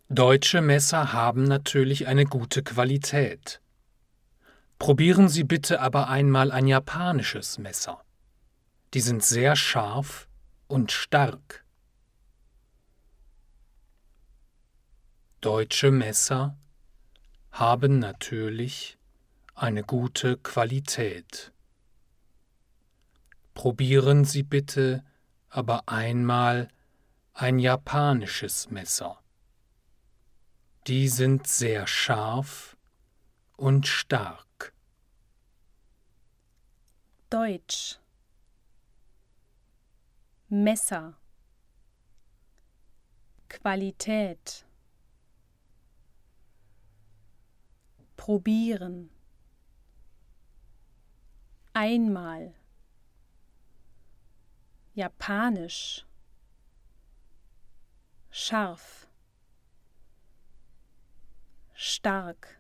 Deutsche Messer haben natürlich eine gute Qualität. Probieren Sie bitte aber einmal ein japanisches Messer. Die sind sehr scharf und stark. Deutsche Messer haben natürlich eine gute Qualität. Probieren Sie bitte aber einmal ein japanisches Messer. Die sind sehr scharf und stark. Deutsch. Messer. Qualität. Probieren. Einmal. Japanisch. Scharf. Stark.